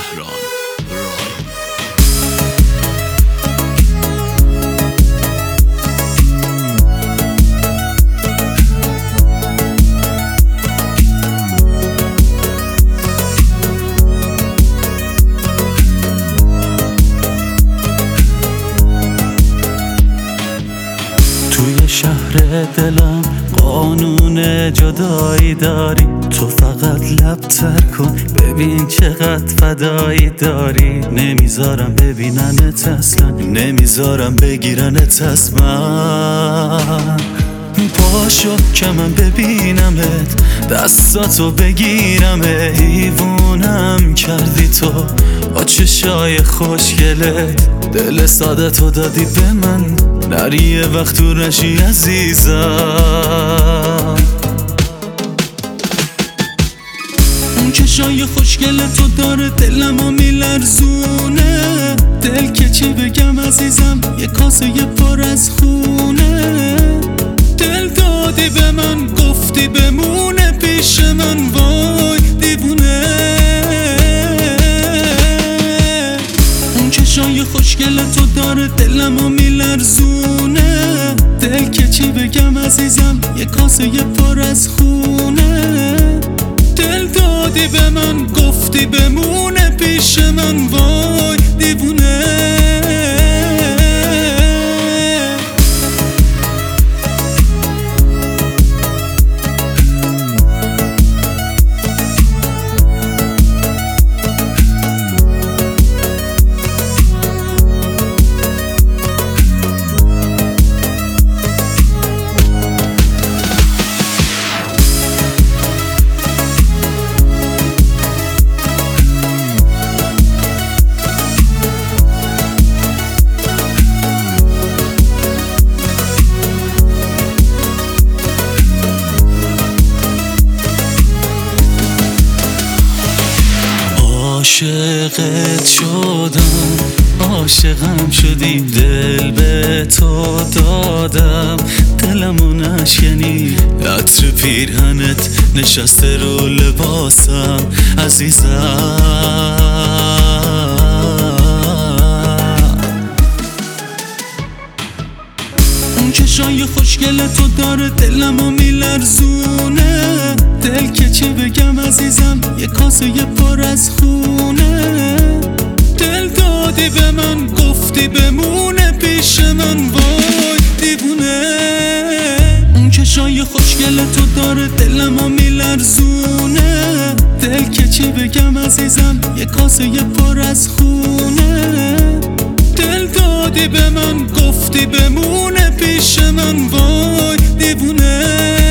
شهران توی شهر دلم قانون جدایی داری، تو فقط لب تر کن ببین چقدر فدایی داری. نمیذارم ببیننت اصلا، نمیذارم بگیرنت از من. پاشو که من ببینمت، دستاتو بگیرم، حیوونم کردی تو با چشای خوشگلت. دل ساده تو دادی به من، نری یه وقت تو نشی عزیزم. اون چشای خوشگل تو داره دلمو میلرزونه. دل که چی بگم عزیزم، یه کاسه پر از خونه. دل دادی به من، گفتی بمونه پیش من، وای دیوونه. اون چشای خوشگل تو داره دلمو میلرزونه. دل که چی بگم عزیزم، یه کاسه پر از خونه. دل دادی به من، گفتی بمونه پیش من، وای دیوونه. عاشقت شدم، عاشقم شدی، دل به تو دادم، دلمو نشکنی. عطر پیرهنت نشسته رو لباسم عزیزم. اون چشای خوشگل تو داره دلمو میلرزونه. دل که چی بگم عزیزم، یه کاسه پر از خونه. دل دادی به من، گفتی بمونه پیش من، وای دیوونه. اون چشای خوشگل تو داره دلمو میلرزونه. دل که چی بگم عزیزم، یه کاسه پر از خونه. دل دادی به من، گفتی بمونه پیش من، وای دیوونه.